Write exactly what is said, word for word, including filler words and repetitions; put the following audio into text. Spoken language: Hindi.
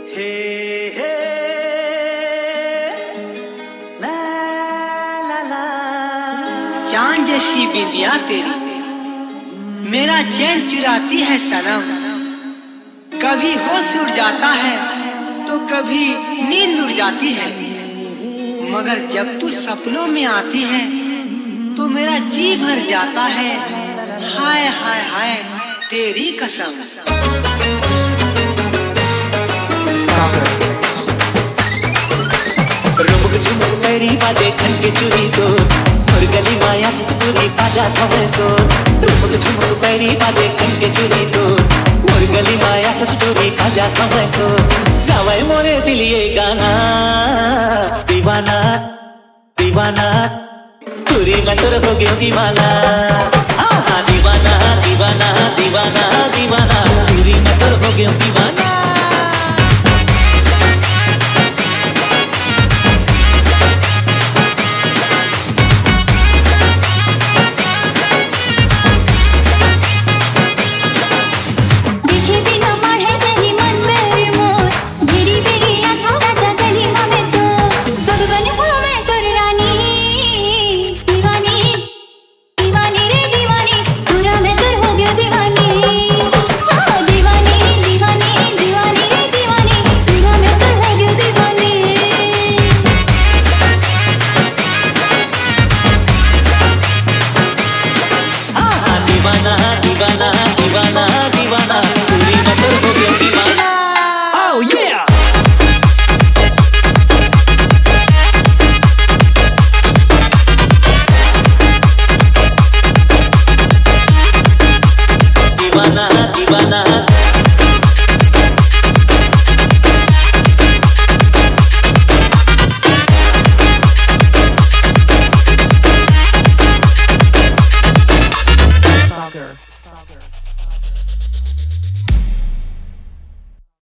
हे हे ला ला ला। चांद जैसी बिंदिया तेरी मेरा चैन चुराती है सनम। कभी होश उड़ जाता है तो कभी नींद उड़ जाती है, मगर जब तू सपनों में आती है तो मेरा जी भर जाता है। हाय हाय हाय तेरी कसम। रुमुक झुमुक तेरी बातें खनके चुरी तो और गली माया जिस पूरी बाजा थमे सो। रुमुक झुमुक तेरी बातें खनके चुरी तो और गली माया जिस पूरी बाजा थमे सो। गावे मोरे दिल ये गाना दीवाना दीवाना पूरी नटर हो गयो दीवाना। हाँ हाँ दीवाना दीवाना दीवाना दीवाना पूरी नटर हो गयो दीवाना। दीवाना दीवाना दीवाना दीवाना पूरी नजर हो गया दीवाना। Oh yeah! दीवाना दीवाना Sagar. Sagar.